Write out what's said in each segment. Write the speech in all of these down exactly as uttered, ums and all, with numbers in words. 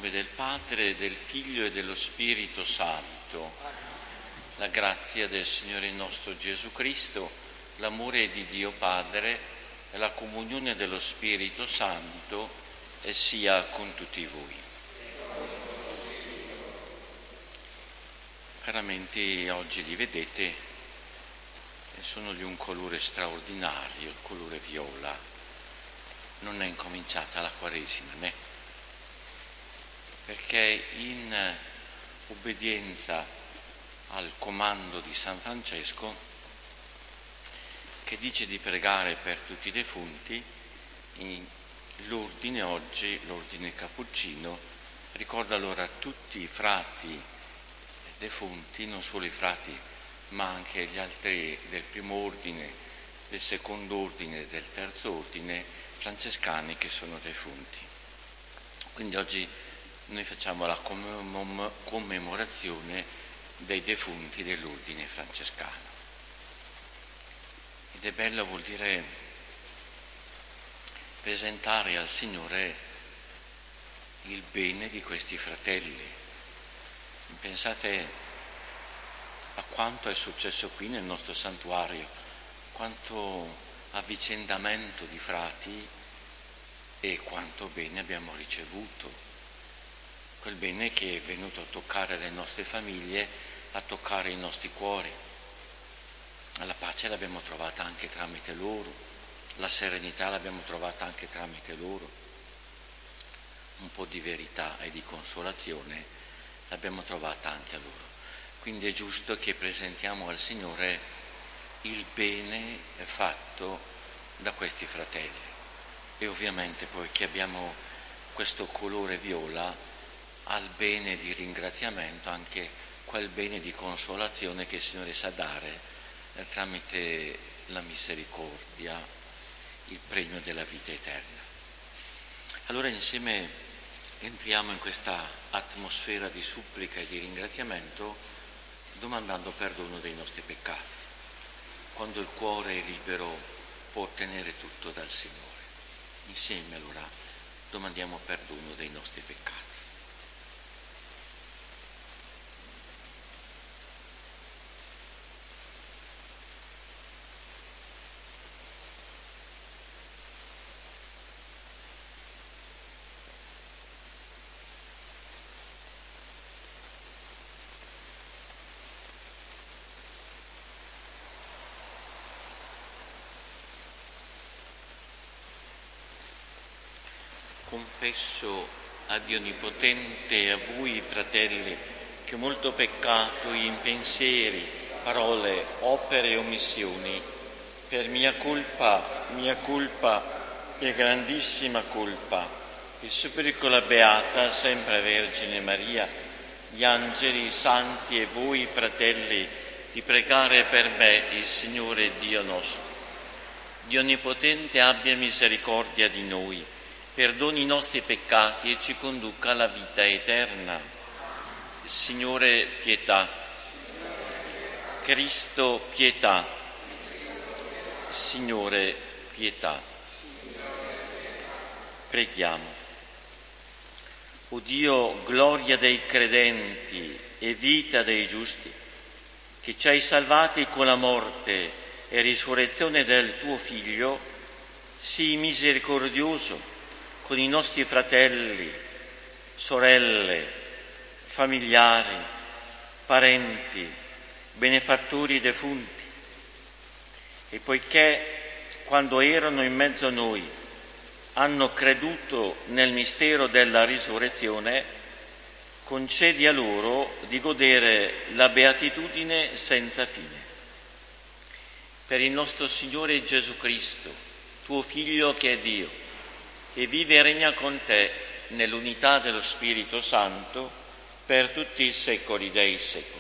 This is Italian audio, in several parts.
nome del Padre, del Figlio e dello Spirito Santo. La grazia del Signore nostro Gesù Cristo, l'amore di Dio Padre e la comunione dello Spirito Santo e sia con tutti voi. Veramente oggi li vedete, sono di un colore straordinario, il colore viola. Non è incominciata la Quaresima, né? Perché in obbedienza al comando di San Francesco, che dice di pregare per tutti i defunti, l'ordine oggi, l'ordine cappuccino, ricorda allora tutti i frati defunti, non solo i frati, ma anche gli altri del primo ordine, del secondo ordine e del terzo ordine francescani che sono defunti. Quindi oggi noi facciamo la commem- commemorazione dei defunti dell'ordine francescano. Ed è bello, vuol dire presentare al Signore il bene di questi fratelli. Pensate a quanto è successo qui nel nostro santuario, quanto avvicendamento di frati e quanto bene abbiamo ricevuto. Quel bene che è venuto a toccare le nostre famiglie, a toccare i nostri cuori. La pace l'abbiamo trovata anche tramite loro, la serenità l'abbiamo trovata anche tramite loro. Un po' di verità e di consolazione l'abbiamo trovata anche a loro. Quindi è giusto che presentiamo al Signore il bene fatto da questi fratelli. E ovviamente poi che abbiamo questo colore viola, al bene di ringraziamento anche quel bene di consolazione che il Signore sa dare eh, tramite la misericordia, il premio della vita eterna. Allora insieme entriamo in questa atmosfera di supplica e di ringraziamento domandando perdono dei nostri peccati. Quando il cuore è libero può ottenere tutto dal Signore. Insieme allora domandiamo perdono dei nostri peccati. Confesso a Dio Onnipotente e a voi, fratelli, che molto peccato in pensieri, parole, opere e omissioni, per mia colpa, mia colpa, mia grandissima colpa, e supplico la Beata, sempre Vergine Maria, gli angeli, i santi e voi, fratelli, di pregare per me il Signore Dio nostro. Dio Onnipotente abbia misericordia di noi, perdoni i nostri peccati e ci conduca alla vita eterna. Signore, pietà. Cristo, pietà. Signore, pietà. Preghiamo. O Dio, gloria dei credenti e vita dei giusti, che ci hai salvati con la morte e risurrezione del tuo Figlio, sii misericordioso con i nostri fratelli, sorelle, familiari, parenti, benefattori defunti. E poiché quando erano in mezzo a noi hanno creduto nel mistero della risurrezione, concedi a loro di godere la beatitudine senza fine. Per il nostro Signore Gesù Cristo, tuo Figlio che è Dio, e vive e regna con te nell'unità dello Spirito Santo per tutti i secoli dei secoli.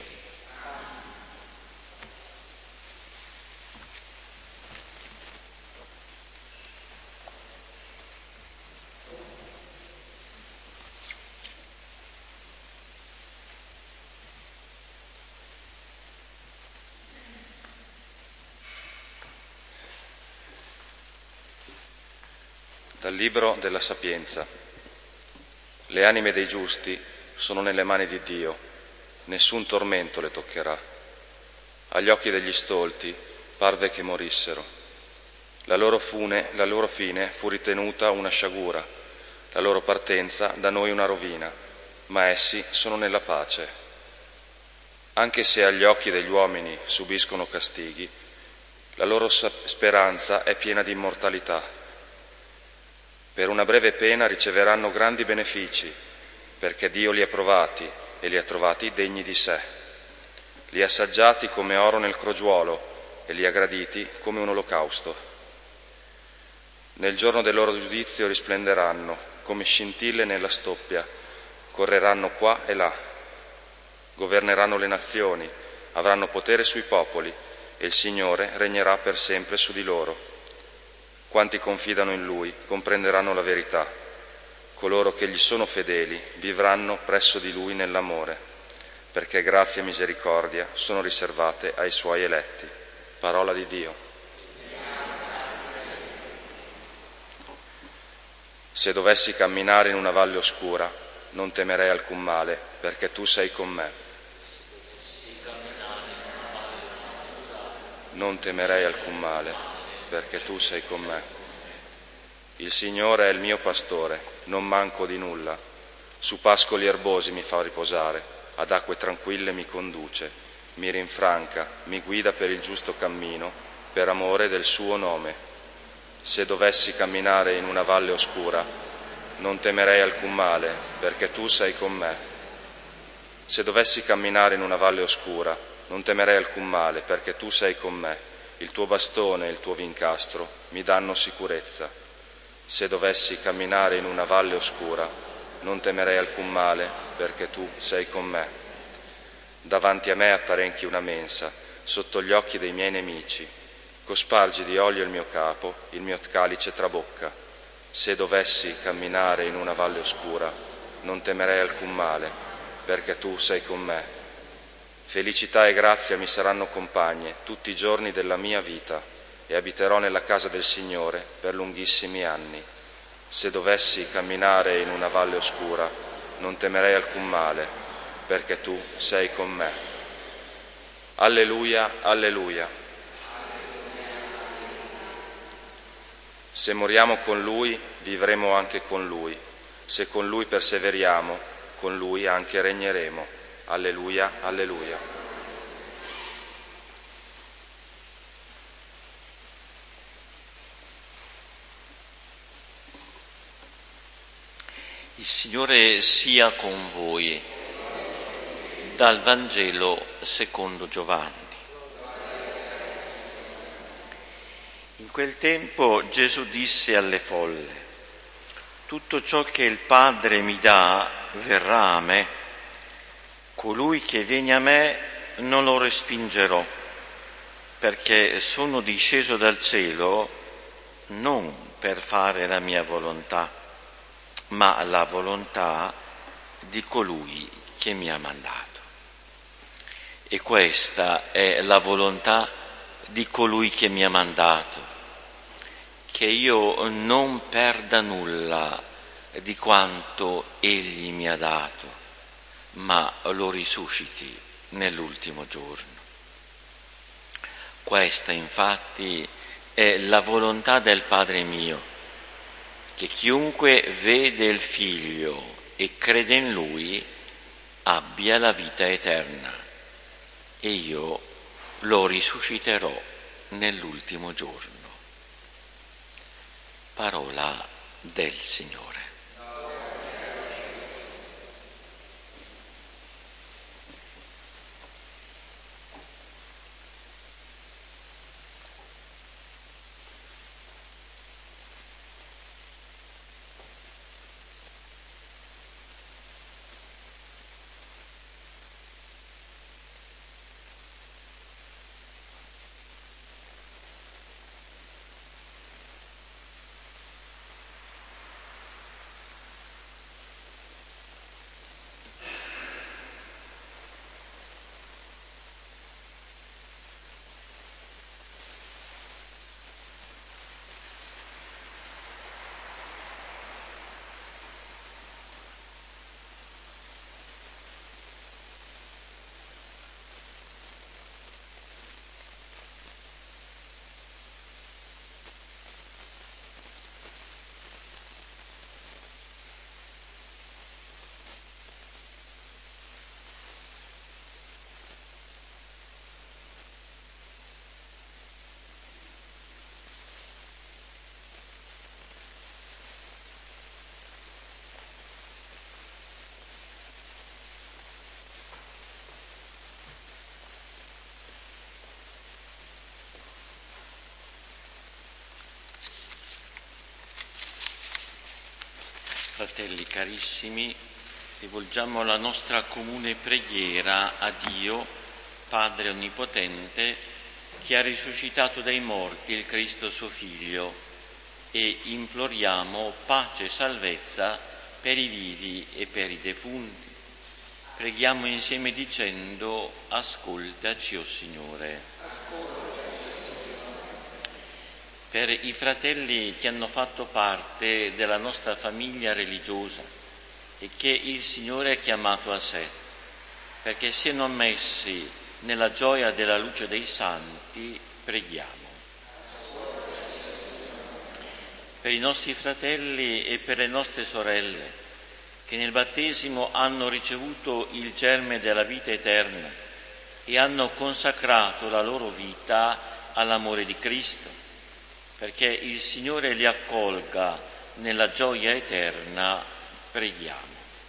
Dal Libro della Sapienza. Le anime dei giusti sono nelle mani di Dio, nessun tormento le toccherà. Agli occhi degli stolti parve che morissero. La loro, fune, la loro fine fu ritenuta una sciagura, la loro partenza da noi una rovina, ma essi sono nella pace. Anche se agli occhi degli uomini subiscono castighi, la loro speranza è piena di immortalità. Per una breve pena riceveranno grandi benefici, perché Dio li ha provati e li ha trovati degni di sé. Li ha assaggiati come oro nel crogiuolo e li ha graditi come un olocausto. Nel giorno del loro giudizio risplenderanno come scintille nella stoppia, correranno qua e là, governeranno le nazioni, avranno potere sui popoli e il Signore regnerà per sempre su di loro. Quanti confidano in Lui comprenderanno la verità. Coloro che gli sono fedeli vivranno presso di Lui nell'amore, perché grazia e misericordia sono riservate ai Suoi eletti. Parola di Dio. Se dovessi camminare in una valle oscura, non temerei alcun male, perché Tu sei con me. Non temerei alcun male, perché Tu sei con me. Il Signore è il mio pastore, non manco di nulla. Su pascoli erbosi mi fa riposare, ad acque tranquille mi conduce, mi rinfranca, mi guida per il giusto cammino, per amore del suo nome. Se dovessi camminare in una valle oscura, non temerei alcun male, perché Tu sei con me. Se dovessi camminare in una valle oscura, non temerei alcun male, perché Tu sei con me. Il Tuo bastone e il Tuo vincastro mi danno sicurezza. Se dovessi camminare in una valle oscura, non temerei alcun male, perché Tu sei con me. Davanti a me apparenchi una mensa, sotto gli occhi dei miei nemici. Cospargi di olio il mio capo, il mio calice trabocca. Se dovessi camminare in una valle oscura, non temerei alcun male, perché Tu sei con me. Felicità e grazia mi saranno compagne tutti i giorni della mia vita e abiterò nella casa del Signore per lunghissimi anni. Se dovessi camminare in una valle oscura, non temerei alcun male, perché Tu sei con me. Alleluia, alleluia. Se moriamo con Lui, vivremo anche con Lui. Se con Lui perseveriamo, con Lui anche regneremo. Alleluia, alleluia. Il Signore sia con voi. Dal Vangelo secondo Giovanni. In quel tempo Gesù disse alle folle: tutto ciò che il Padre mi dà verrà a me. Colui che viene a me non lo respingerò, perché sono disceso dal cielo non per fare la mia volontà, ma la volontà di colui che mi ha mandato. E questa è la volontà di colui che mi ha mandato, che io non perda nulla di quanto egli mi ha dato, ma lo risusciti nell'ultimo giorno. Questa infatti è la volontà del Padre mio, che chiunque vede il Figlio e crede in Lui abbia la vita eterna, e io lo risusciterò nell'ultimo giorno. Parola del Signore. Fratelli carissimi, rivolgiamo la nostra comune preghiera a Dio, Padre Onnipotente, che ha risuscitato dai morti il Cristo suo Figlio, e imploriamo pace e salvezza per i vivi e per i defunti. Preghiamo insieme dicendo: ascoltaci, o Signore. Per i fratelli che hanno fatto parte della nostra famiglia religiosa e che il Signore ha chiamato a sé, perché siano ammessi nella gioia della luce dei santi, preghiamo. Per i nostri fratelli e per le nostre sorelle che nel battesimo hanno ricevuto il germe della vita eterna e hanno consacrato la loro vita all'amore di Cristo, perché il Signore li accolga nella gioia eterna, preghiamo.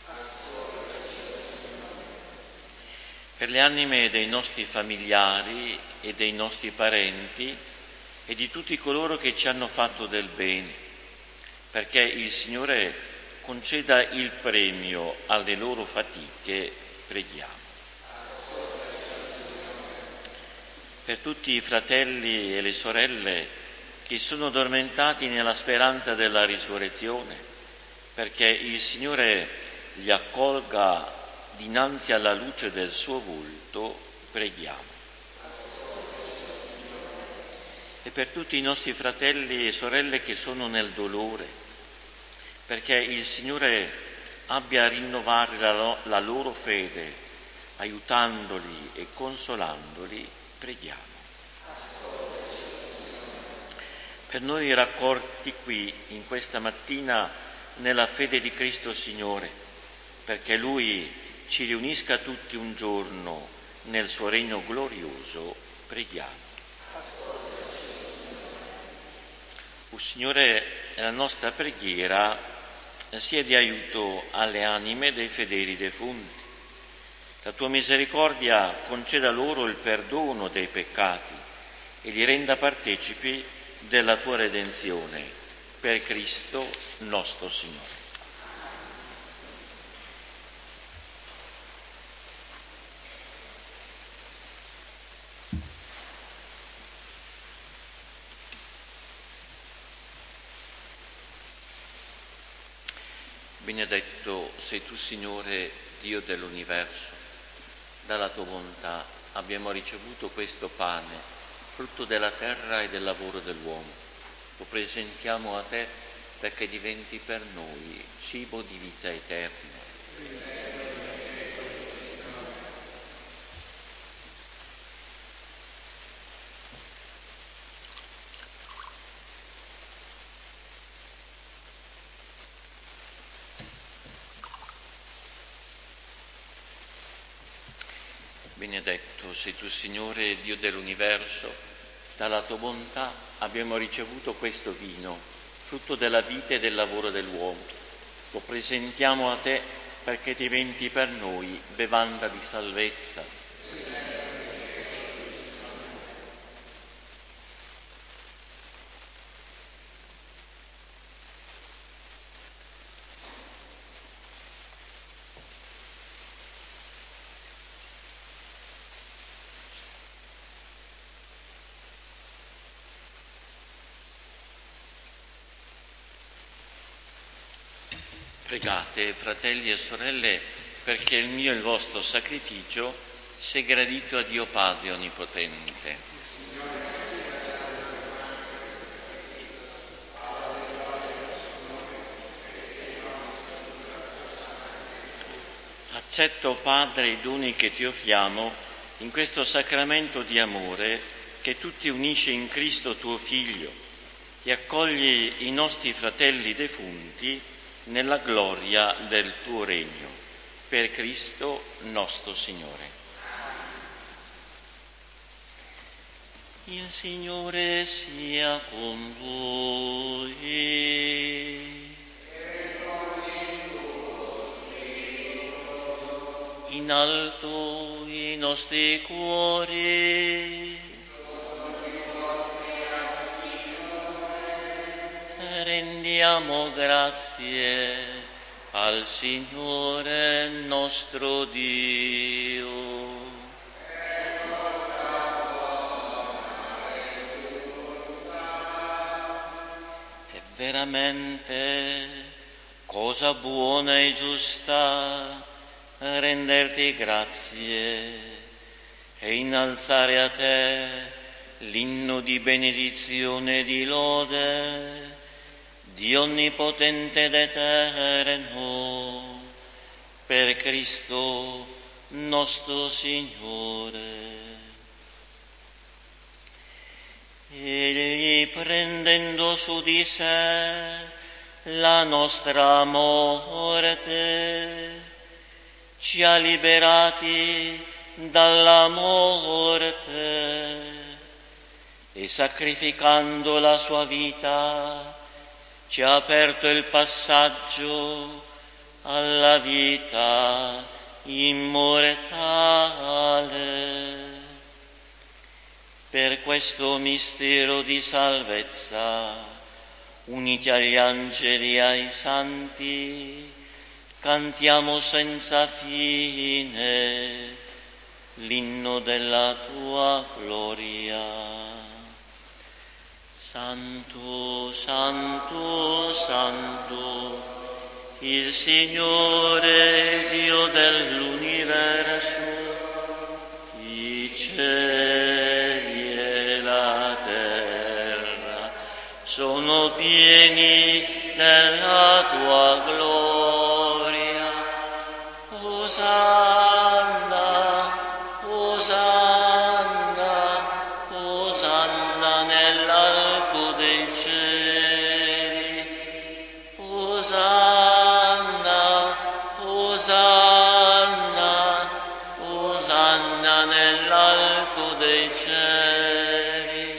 Per le anime dei nostri familiari e dei nostri parenti e di tutti coloro che ci hanno fatto del bene, perché il Signore conceda il premio alle loro fatiche, preghiamo. Per tutti i fratelli e le sorelle che sono addormentati nella speranza della risurrezione, perché il Signore li accolga dinanzi alla luce del suo volto, preghiamo. E per tutti i nostri fratelli e sorelle che sono nel dolore, perché il Signore abbia a rinnovare la, la loro fede, aiutandoli e consolandoli, preghiamo. Per noi raccolti qui in questa mattina nella fede di Cristo Signore, perché Lui ci riunisca tutti un giorno nel suo regno glorioso, preghiamo. O Signore, la nostra preghiera sia di aiuto alle anime dei fedeli defunti. La tua misericordia conceda loro il perdono dei peccati e li renda partecipi della tua redenzione, per Cristo nostro Signore. Benedetto sei tu, Signore, Dio dell'universo. Dalla tua bontà abbiamo ricevuto questo pane, frutto della terra e del lavoro dell'uomo. Lo presentiamo a te perché diventi per noi cibo di vita eterna. Benedetto sei tu, Signore, Dio dell'universo, dalla tua bontà abbiamo ricevuto questo vino, frutto della vita e del lavoro dell'uomo. Lo presentiamo a te perché diventi per noi bevanda di salvezza. Pregate, fratelli e sorelle, perché il mio e il vostro sacrificio sia gradito a Dio Padre Onnipotente. Accetto, Padre, i doni che ti offriamo in questo sacramento di amore che tu ti unisci in Cristo tuo Figlio e accogli i nostri fratelli defunti nella gloria del tuo regno, per Cristo nostro Signore. Il Signore sia con voi. E con il tuo spirito. In alto i nostri cuori. Rendiamo grazie al Signore nostro Dio. È veramente cosa buona e giusta renderti grazie e innalzare a te l'inno di benedizione e di lode di onnipotente ed eterno, per Cristo nostro Signore. Egli, prendendo su di sé la nostra morte, ci ha liberati dalla morte e, sacrificando la sua vita, ci ha aperto il passaggio alla vita immortale. Per questo mistero di salvezza, uniti agli angeli e ai santi, cantiamo senza fine l'inno della tua gloria. Santo, santo, santo, il Signore Dio dell'universo, i cieli e la terra sono pieni della tua gloria. Osanna, Osanna, Osanna nell'alto dei cieli. Osanna, Osanna, Osanna nell'alto dei cieli.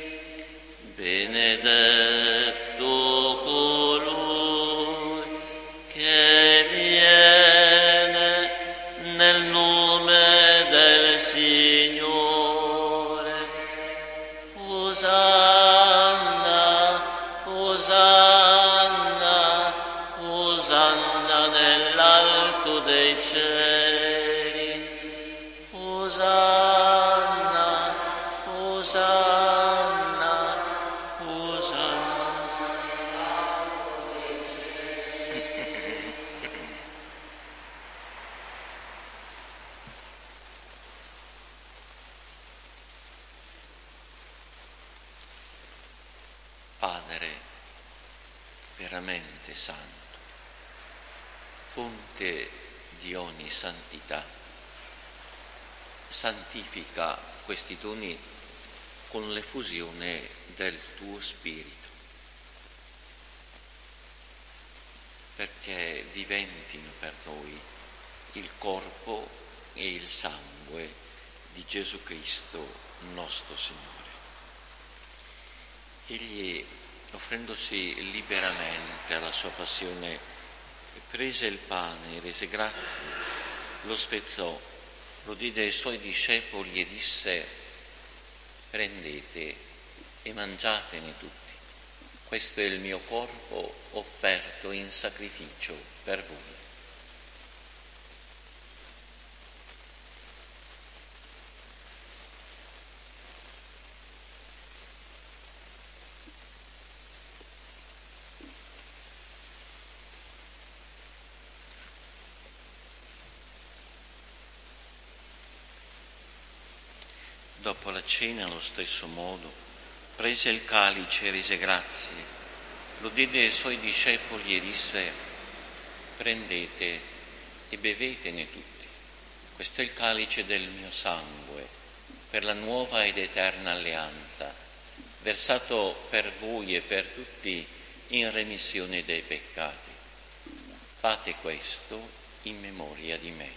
Benedetto colui che viene nel nome del Signore. Osanna, Osanna, Osanna nell'alto dei cieli. Osanna, Osanna, Osanna. Padre veramente santo, fonte di ogni santità, santifica questi doni con l'effusione del tuo Spirito, perché diventino per noi il corpo e il sangue di Gesù Cristo nostro Signore. Egli, offrendosi liberamente alla sua passione, prese il pane, rese grazie, lo spezzò, lo diede ai suoi discepoli e disse: prendete e mangiatene tutti, questo è il mio corpo offerto in sacrificio per voi. Dopo la cena, allo stesso modo, prese il calice e rese grazie, lo diede ai suoi discepoli e disse: prendete e bevetene tutti, questo è il calice del mio sangue, per la nuova ed eterna alleanza, versato per voi e per tutti in remissione dei peccati. Fate questo in memoria di me.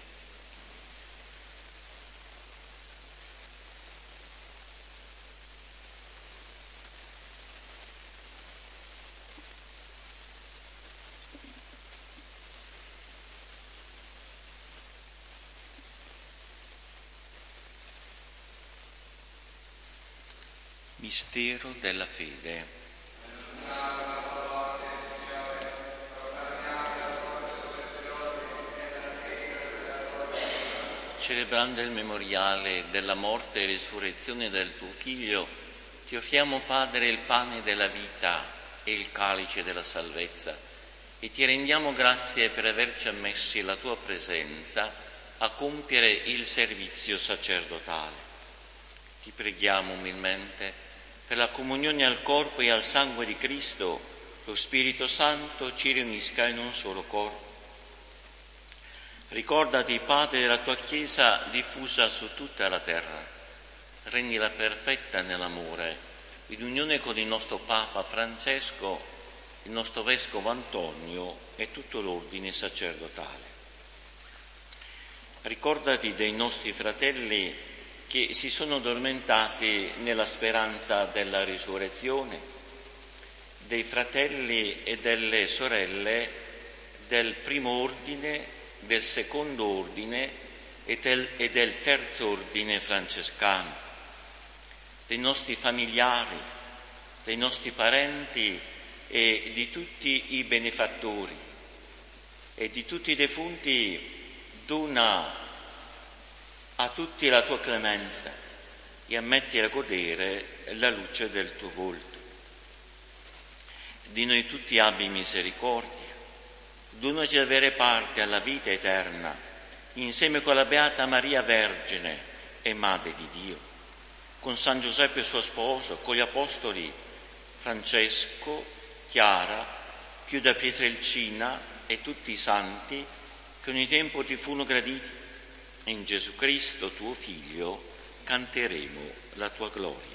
Mistero della fede. celebrando il memoriale della morte e risurrezione del tuo Figlio, ti offriamo, Padre, il pane della vita e il calice della salvezza, e ti rendiamo grazie per averci ammessi la tua presenza a compiere il servizio sacerdotale. Ti preghiamo umilmente per la comunione al corpo e al sangue di Cristo, lo Spirito Santo ci riunisca in un solo corpo. Ricordati, Padre, della tua Chiesa diffusa su tutta la terra. Rendila perfetta nell'amore, in unione con il nostro Papa Francesco, il nostro Vescovo Antonio e tutto l'ordine sacerdotale. Ricordati dei nostri fratelli che si sono addormentati nella speranza della risurrezione, dei fratelli e delle sorelle del primo ordine, del secondo ordine e del, e del terzo ordine francescano, dei nostri familiari, dei nostri parenti e di tutti i benefattori e di tutti i defunti. Dona a tutti la tua clemenza e ammetti a godere la luce del tuo volto. Di noi tutti abbi misericordia. Donaci di avere parte alla vita eterna, insieme con la Beata Maria Vergine e Madre di Dio, con San Giuseppe suo sposo, con gli Apostoli Francesco, Chiara, Chiuda Pietrelcina e tutti i santi che ogni tempo ti furono graditi. In Gesù Cristo, tuo Figlio, canteremo la tua gloria.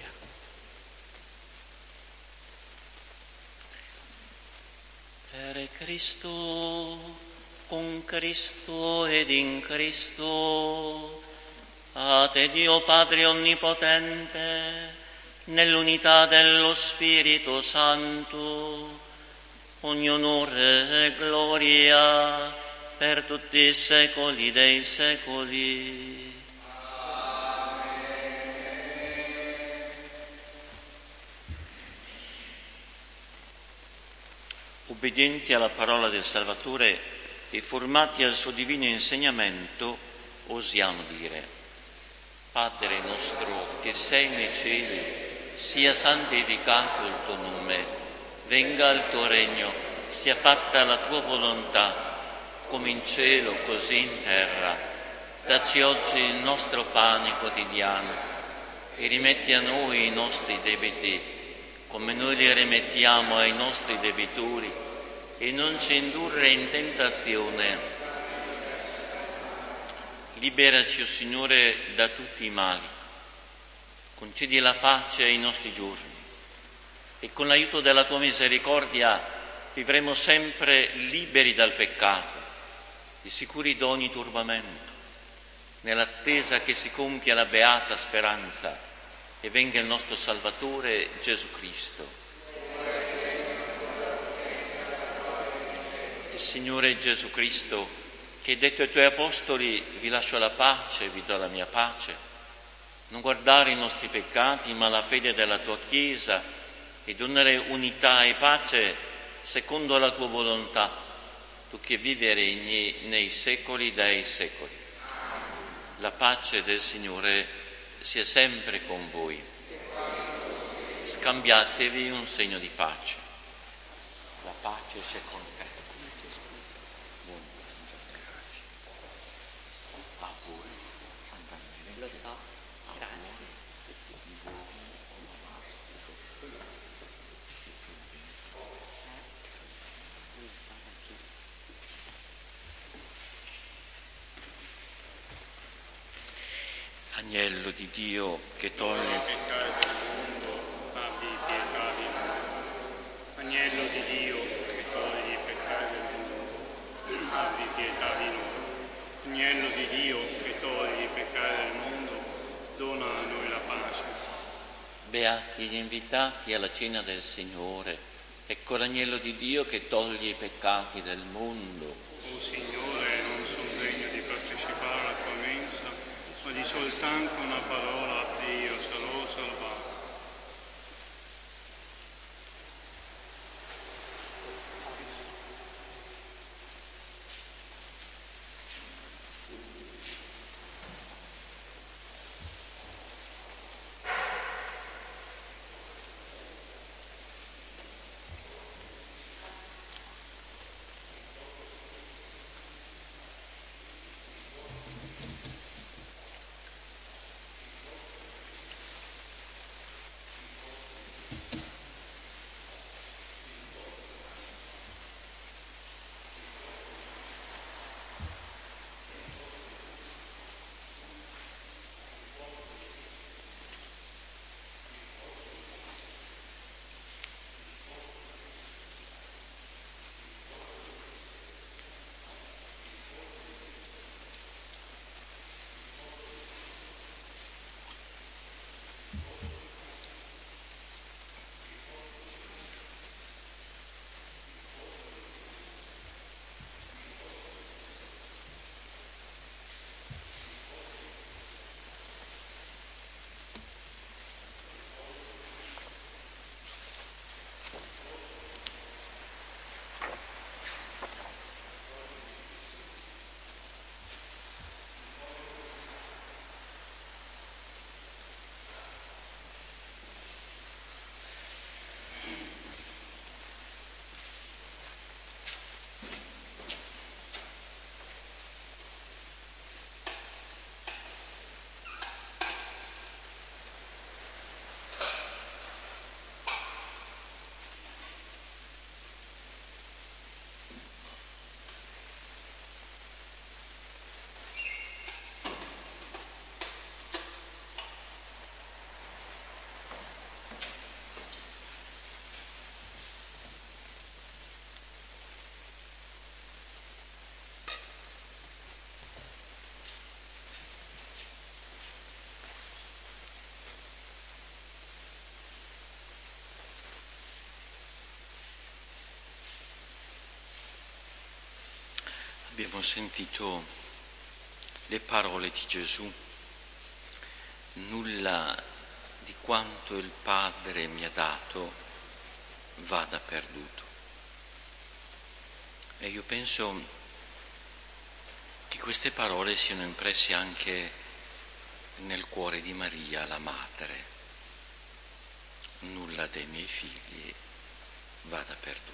Per Cristo, con Cristo ed in Cristo, a te Dio Padre Onnipotente, nell'unità dello Spirito Santo, ogni onore e gloria per tutti i secoli dei secoli. Obbedienti alla parola del Salvatore e formati al suo divino insegnamento, osiamo dire: Padre nostro che sei nei cieli, sia santificato il tuo nome, venga il tuo regno, sia fatta la tua volontà, come in cielo così in terra. Dacci oggi il nostro pane quotidiano e rimetti a noi i nostri debiti, come noi li rimettiamo ai nostri debitori, e non ci indurre in tentazione. Liberaci, o Signore, da tutti i mali. Concedi la pace ai nostri giorni e con l'aiuto della tua misericordia vivremo sempre liberi dal peccato e sicuri da ogni turbamento, nell'attesa che si compia la beata speranza e venga il nostro Salvatore Gesù Cristo. Il Signore Gesù Cristo, che hai detto ai tuoi apostoli: vi lascio la pace, vi do la mia pace, non guardare i nostri peccati ma la fede della tua Chiesa, e donare unità e pace secondo la tua volontà, tu che vivi e regni nei secoli dei secoli. La pace del Signore sia sempre con voi. Scambiatevi un segno di pace. La pace sia con te. Grazie. A voi, Santa Maria. Lo so, grazie. Agnello di Dio che toglie il peccato del mondo, abbi pietà di noi. Agnello di Dio che toglie i peccati del mondo, abbi pietà di noi. Agnello di Dio che toglie i peccati del mondo, dona a noi la pace. Beati gli invitati alla cena del Signore. Ecco l'agnello di Dio che toglie i peccati del mondo. O Signore, non sono degno di partecipare alla tua mensa, ma di soltanto una parola e io sarò salvato. Abbiamo sentito le parole di Gesù: nulla di quanto il Padre mi ha dato vada perduto. E io penso che queste parole siano impresse anche nel cuore di Maria, la Madre. Nulla dei miei figli vada perduto.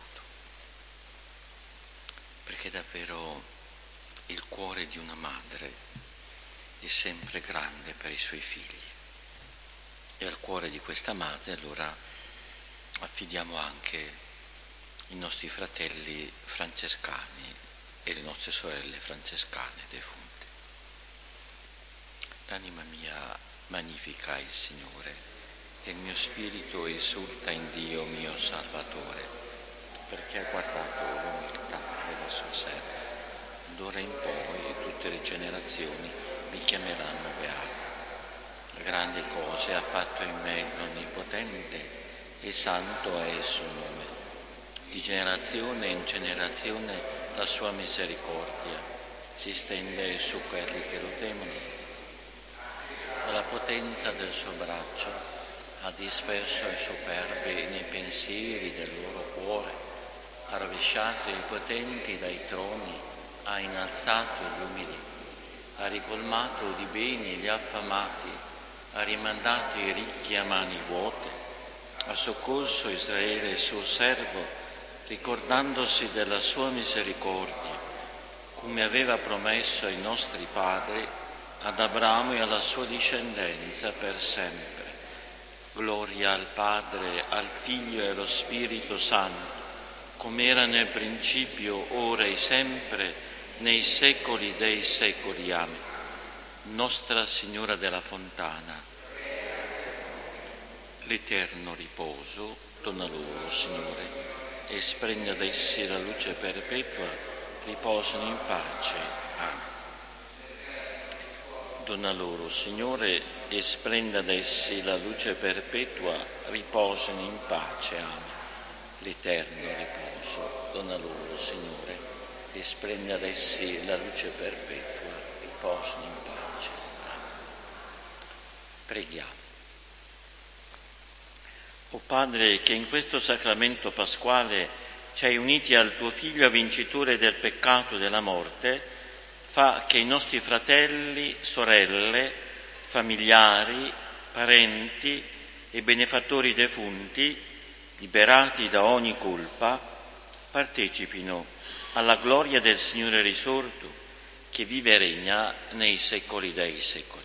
Perché davvero il cuore di una madre è sempre grande per i suoi figli, e al cuore di questa madre allora affidiamo anche i nostri fratelli francescani e le nostre sorelle francescane defunte. L'anima mia magnifica il Signore, e il mio spirito esulta in Dio mio Salvatore, perché ha guardato l'umiltà della sua serva. D'ora in poi tutte le generazioni mi chiameranno beata. Grandi cose ha fatto in me l'Onnipotente, e santo è il suo nome. Di generazione in generazione la sua misericordia si stende su quelli che lo temono. Dalla potenza del suo braccio ha disperso i superbi nei pensieri del loro cuore, ha rovesciato i potenti dai troni, ha innalzato gli umili, ha ricolmato di beni gli affamati, ha rimandato i ricchi a mani vuote, ha soccorso Israele suo servo, ricordandosi della sua misericordia, come aveva promesso ai nostri padri, ad Abramo e alla sua discendenza per sempre. Gloria al Padre, al Figlio e allo Spirito Santo, come era nel principio, ora e sempre, nei secoli dei secoli. Amen. Nostra Signora della Fontana, l'eterno riposo dona loro, Signore, e spregna da essi la luce perpetua, riposano in pace. Amen. Dona loro, Signore, e splenda da essi la luce perpetua, riposano in pace. Amen. L'eterno riposo dona loro, Signore, e splenda ad essi la luce perpetua, riposano in pace. Amen. Preghiamo. O Padre, che in questo sacramento pasquale ci hai uniti al tuo Figlio vincitore del peccato e della morte, fa che i nostri fratelli, sorelle, familiari, parenti e benefattori defunti, liberati da ogni colpa, partecipino alla gloria del Signore risorto, che vive e regna nei secoli dei secoli.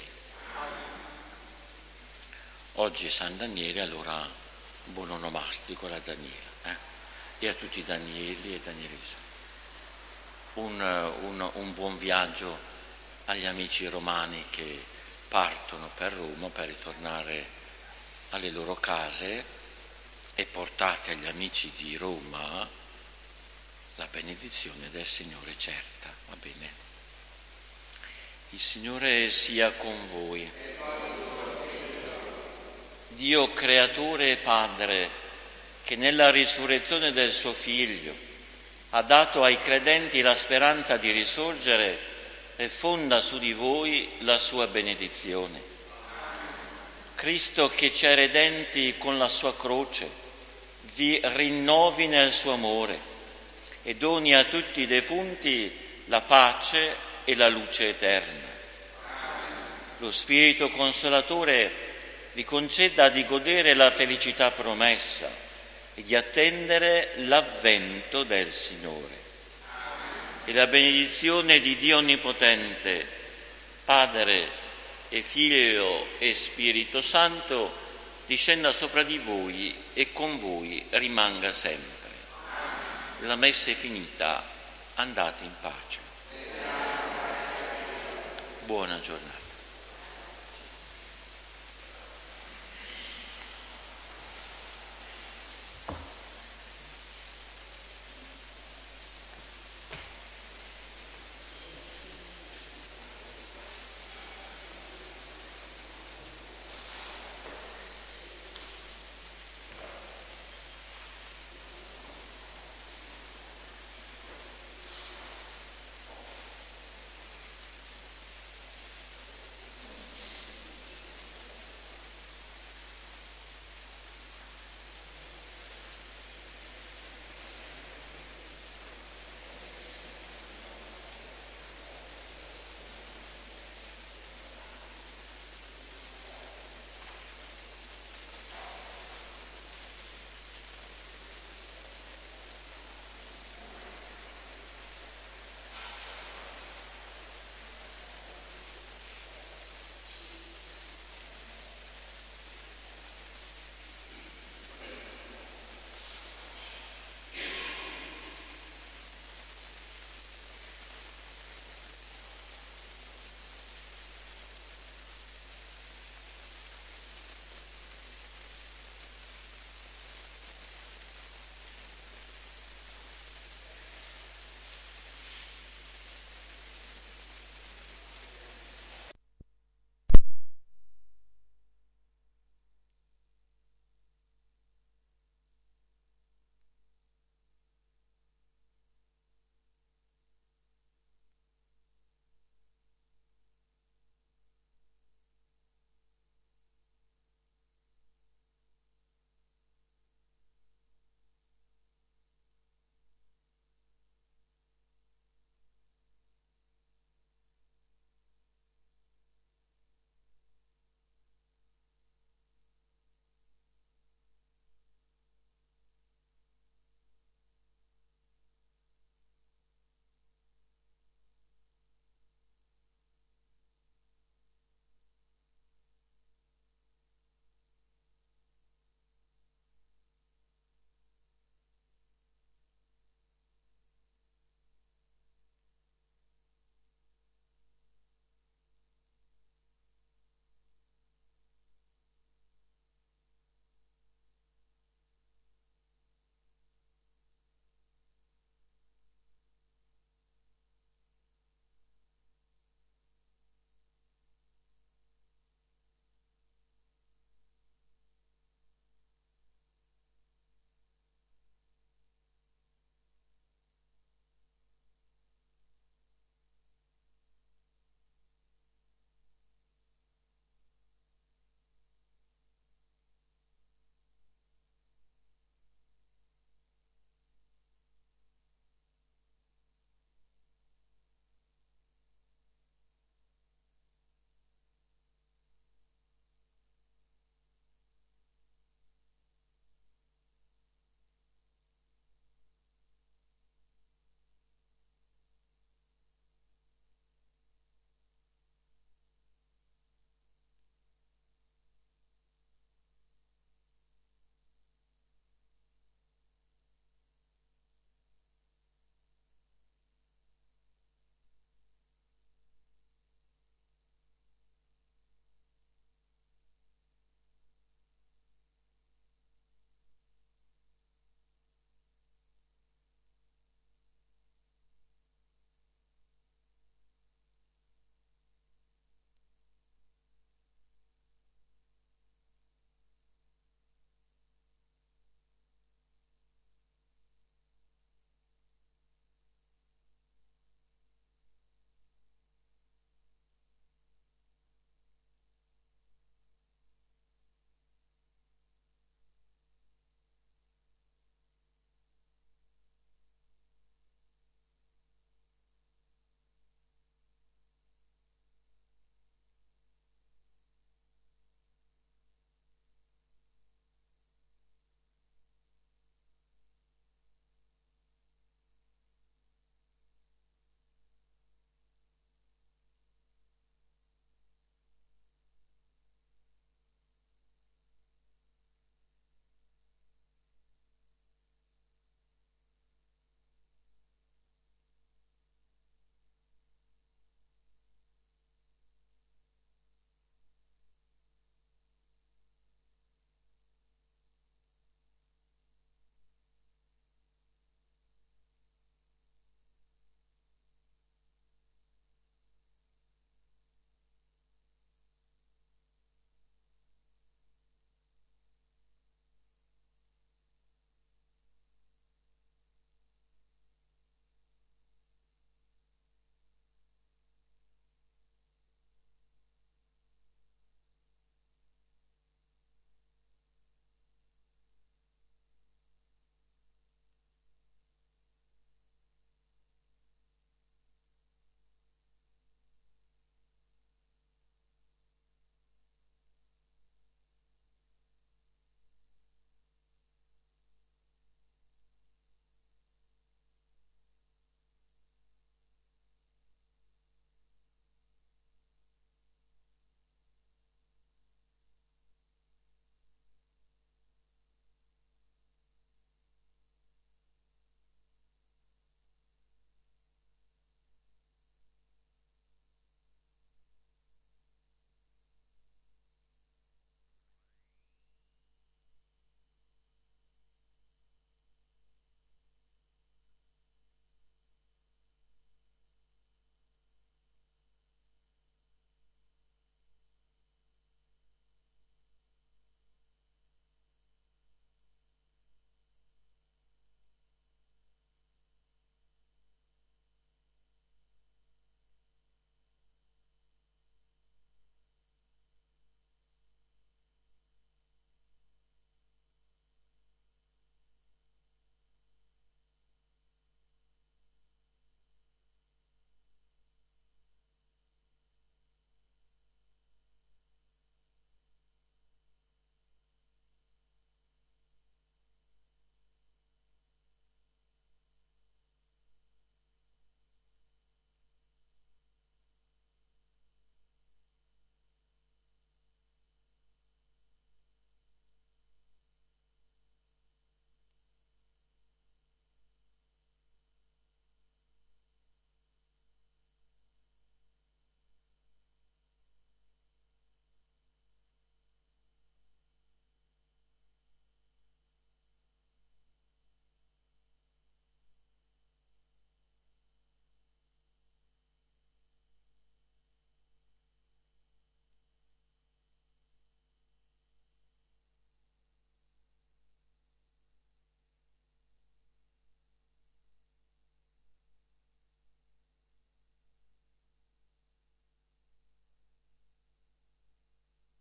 Oggi San Daniele, allora buon onomastico alla Daniela, eh? e a tutti i Danieli e Danielisi. Un, un, un buon viaggio agli amici romani che partono per Roma per ritornare alle loro case, e portate agli amici di Roma la benedizione del Signore certa, va bene? Il Signore sia con voi. Dio creatore e Padre, che nella risurrezione del suo Figlio ha dato ai credenti la speranza di risorgere e fonda su di voi la sua benedizione. Cristo, che ci ha redenti con la sua croce, vi rinnovi nel suo amore e doni a tutti i defunti la pace e la luce eterna. Lo Spirito Consolatore vi conceda di godere la felicità promessa e di attendere l'avvento del Signore. E la benedizione di Dio Onnipotente, Padre e Figlio e Spirito Santo, discenda sopra di voi e con voi rimanga sempre. La messa è finita, andate in pace. Buona giornata.